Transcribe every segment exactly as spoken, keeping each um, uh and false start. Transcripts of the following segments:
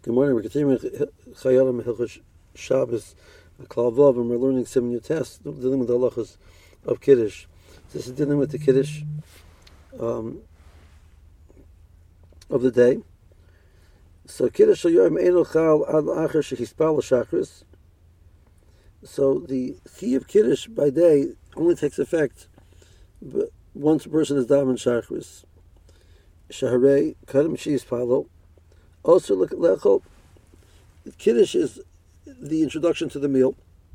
Good morning. We're continuing Chayalim Hilchos Shabbos Klal Vav, and we're learning seven new tests dealing with the halachas of Kiddush. This is dealing with the Kiddush um, of the day. So Kiddush Shayom Eino Chal Ad Acher Shehispal Shachris. So the key of Kiddush by day only takes effect once a person is daven Shachris. Shaharei Kadam Shehispalo. Also, lechol Kiddush is the introduction to the meal,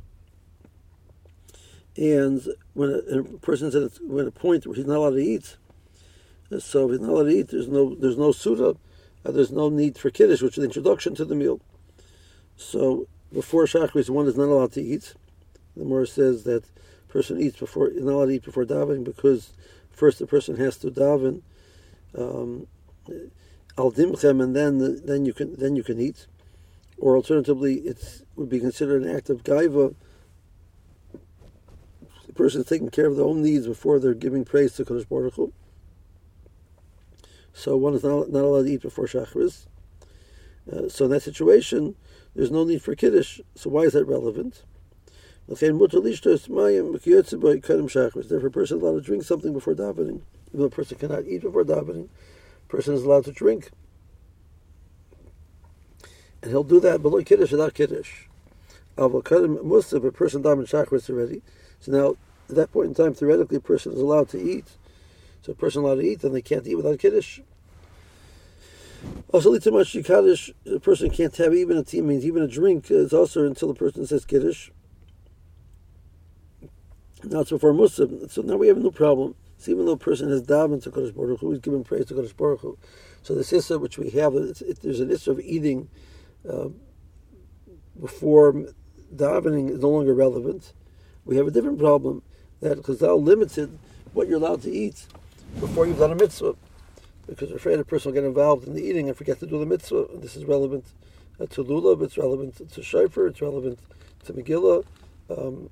and when a, a person's at a, when a point where he's not allowed to eat, so if he's not allowed to eat, there's no there's no suda, uh, there's no need for Kiddush, which is the introduction to the meal. So before Shachris, one is not allowed to eat. The Gemara says that person eats before is not allowed to eat before davening because first the person has to daven. Um, Al dimchem, and then then you can then you can eat, or alternatively, it would be considered an act of gaiva. The person is taking care of their own needs before they're giving praise to Kadosh Baruch Hu. So one is not, not allowed to eat before Shachris. Uh, so in that situation, there's no need for Kiddush. So why is that relevant? Therefore, a person is allowed to drink something before davening. Even though a person cannot eat before davening, person is allowed to drink, and he'll do that below Kiddush without Kiddush. Avokadim Musaf, a person daven Shachris already. So now, at that point in time, theoretically, a person is allowed to eat. So a person allowed to eat, then they can't eat without Kiddush. Also, too much Kiddush, a person can't have even a tea, means even a drink is also until the person says Kiddush. Now it's before Musaf. So now we have a new problem. So even though a person has davened to Kadosh Baruch Hu, he's giving praise to Kadosh Baruch Hu. So this issa which we have, it's, it, there's an issa of eating uh, before davening is no longer relevant. We have a different problem that Chazal limited what you're allowed to eat before you've done a mitzvah, because they're afraid a person will get involved in the eating and forget to do the mitzvah. And this is relevant uh, to lulav, it's relevant to shofar, it's relevant to Megillah. Um,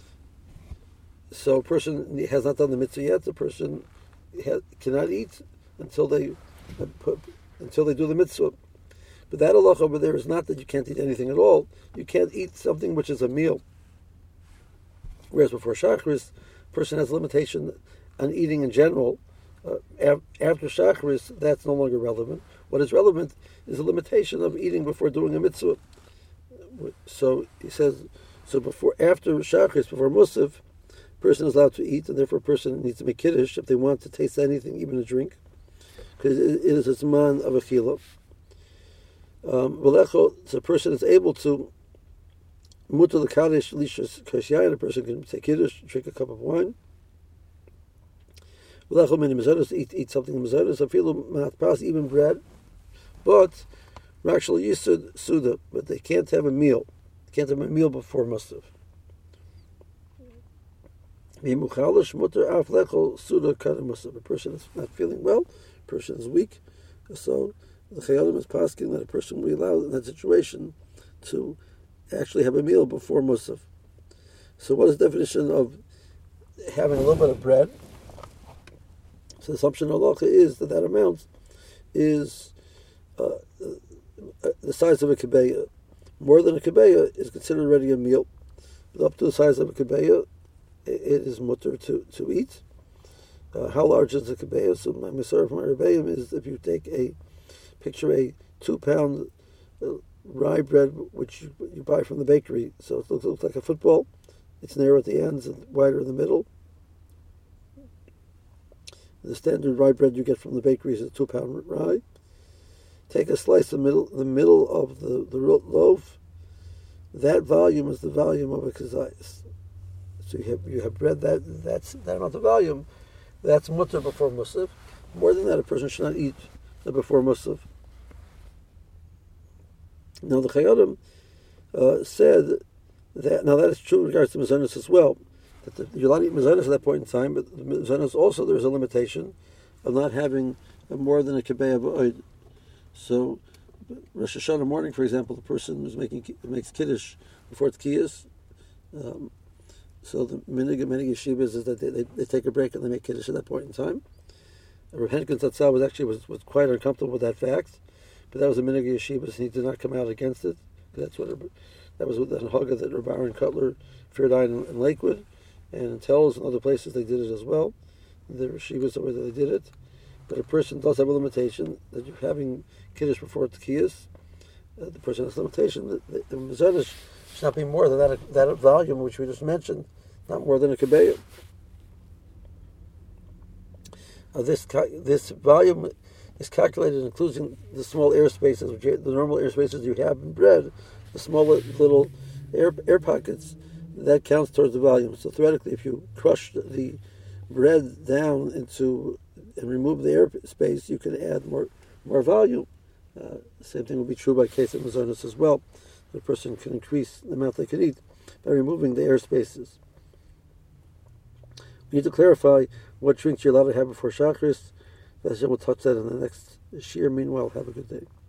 So a person has not done the mitzvah yet. The person ha- cannot eat until they uh, put, until they do the mitzvah. But that halacha over there is not that you can't eat anything at all. You can't eat something which is a meal. Whereas before Shachris, a person has a limitation on eating in general. Uh, af- after Shachris, that's no longer relevant. What is relevant is a limitation of eating before doing a mitzvah. So he says, so before, after Shachris, before Musaf, person is allowed to eat, and therefore a person needs to make Kiddush if they want to taste anything, even a drink, because it, it is a zman of a chila. Um, so a person is able to mutar the kaddish lishas kasyayin. A person can take Kiddush, drink a cup of wine. Eat eat something mezados. I feel matpas, even bread, but actually yisud suda, but they can't have a meal. They can't have a meal before Musaf. A person is not feeling well, a person is weak, so the Chayalim is pasking that a person will be allowed in that situation to actually have a meal before Musaf. So what is the definition of having a little bit of bread? So the assumption of halacha is that that amount is uh, the size of a kibeya. More than a kibeya is considered already a meal. But up to the size of a kibeya, it is mutter to, to eat. Uh, how large is the kibeya? So my misar from my rebbeim is if you take a picture a two pound uh, rye bread which you, you buy from the bakery. So it looks, looks like a football. It's narrow at the ends and wider in the middle. The standard rye bread you get from the bakery is a two pound rye. Take a slice of the middle, the middle of the, the loaf. That volume is the volume of a kazayas. So you have you have bread that that's that amount of volume, that's mutter before Musaf. More than that, a person should not eat before Musaf. Now the Chayalim uh, said that now that is true in regards to mezanos as well. That the, you're allowed to eat mezanos at that point in time, but the mezanos also there is a limitation of not having more than a kibeya b'oid. So Rosh Hashanah morning, for example, the person who's making makes kiddush before tkiyas. Um, So the minig of many yeshivas is that they, they, they take a break and they make kiddush at that point in time. Rav Henkin Zatzal was actually was, was quite uncomfortable with that fact, but that was a minhag yeshivas, and he did not come out against it. That's what that was with the haga that Rabbi Aaron Cutler feared in, in Lakewood, and in Tells and other places they did it as well. The yeshivas the way that they did it, but a person does have a limitation that you're having kiddush before tkiyas. Uh, the person has a limitation that the, the mezuzah should not be more than that that volume which we just mentioned, not more than a kebeya. Uh, this this volume is calculated including the small air spaces, which are the normal air spaces you have in bread, the small little air air pockets. That counts towards the volume. So theoretically, if you crush the bread down into and remove the air space, you can add more more volume. Uh, same thing will be true by case of mazonos as well. The person can increase the amount they can eat by removing the air spaces. We need to clarify what drinks you're allowed to have before Shacharis. We'll touch that in the next year. Meanwhile, have a good day.